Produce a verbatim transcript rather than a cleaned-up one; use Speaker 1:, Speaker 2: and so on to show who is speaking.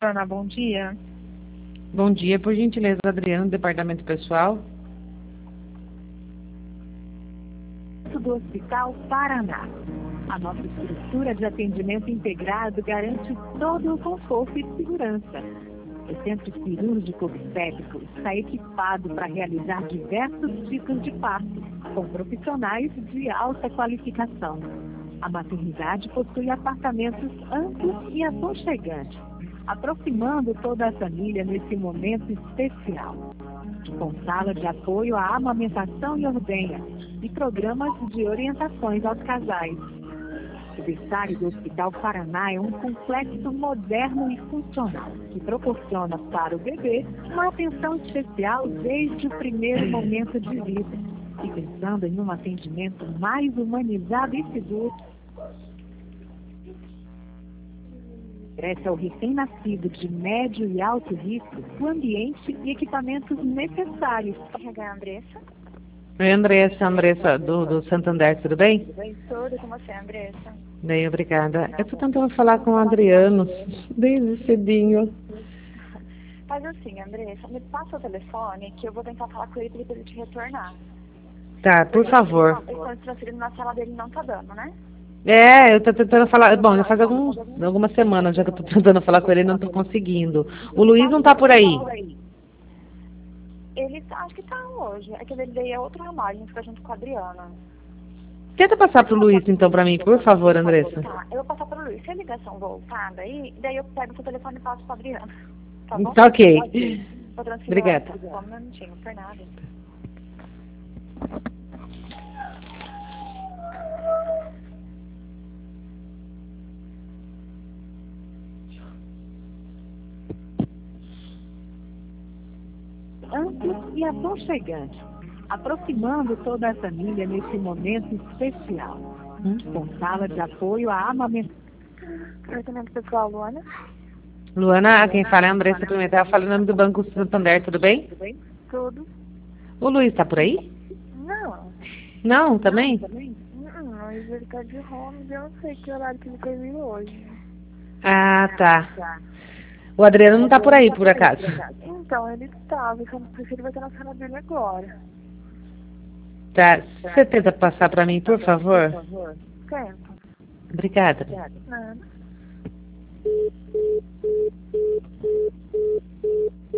Speaker 1: Ana, bom dia.
Speaker 2: Bom dia, por gentileza, Adriano, do Departamento Pessoal.
Speaker 1: Do Hospital Paraná. A nossa estrutura de atendimento integrado garante todo o conforto e segurança. O Centro Cirúrgico Obstétrico está equipado para realizar diversos tipos de partos, com profissionais de alta qualificação. A maternidade possui apartamentos amplos e aconchegantes, aproximando toda a família nesse momento especial. Com sala de apoio à amamentação e ordenha e programas de orientações aos casais. O berçário do Hospital Paraná é um complexo moderno e funcional, que proporciona para o bebê uma atenção especial desde o primeiro momento de vida, e pensando em um atendimento mais humanizado e seguro. Oferece ao recém-nascido de médio e alto risco o ambiente e equipamentos necessários.
Speaker 3: Andressa?
Speaker 2: Oi, Andressa, Andressa do, do Santander, tudo bem?
Speaker 3: Tudo bem? Tudo com você, Andressa.
Speaker 2: Bem, obrigada. Eu estou tentando falar com o Adriano desde cedinho.
Speaker 3: Faz assim, Andressa, me passa o telefone que eu vou tentar falar com ele para ele te retornar.
Speaker 2: Tá, por favor.
Speaker 3: Eu estou transferindo na sala dele, não tá dando, né?
Speaker 2: É, eu estou tentando falar. Bom, já faz alguns, algumas semanas já que eu estou tentando falar com ele e não estou conseguindo. O Luiz não está por aí.
Speaker 3: Ele tá, acho que tá hoje. É que ele daí é outro ramal, a gente fica junto com a Adriana.
Speaker 2: Tenta passar pro Luiz, então, para mim, por favor, Andressa.
Speaker 3: Tá, eu vou passar pro Luiz. Se a ligação voltar daí, daí eu pego o seu telefone e passo pra Adriana. Tá bom?
Speaker 2: Tá ok.
Speaker 3: Vou transferir.
Speaker 2: Obrigada.
Speaker 3: Só um minutinho, por nada.
Speaker 1: Amplo e aconchegante, aproximando toda a família nesse momento especial. Com sala de apoio à amamentação.
Speaker 3: Departamento pessoal, Luana?
Speaker 2: Luana, quem fala é a Andressa Pimentel, fala em nome do Banco Santander, tudo bem?
Speaker 3: Tudo bem? Tudo.
Speaker 2: O Luiz tá por aí?
Speaker 3: Não.
Speaker 2: Não, também?
Speaker 3: Não, mas ele tá de home, eu não sei que horário que ele vai vir hoje.
Speaker 2: Ah, tá. O Adriano não tá por aí, por acaso?
Speaker 3: Então, ele estava, só não sei se ele vai estar na sala dele agora.
Speaker 2: Tá. Você tenta passar pra mim, por favor?
Speaker 3: Por favor. Tenta.
Speaker 2: Obrigada.
Speaker 3: Nada.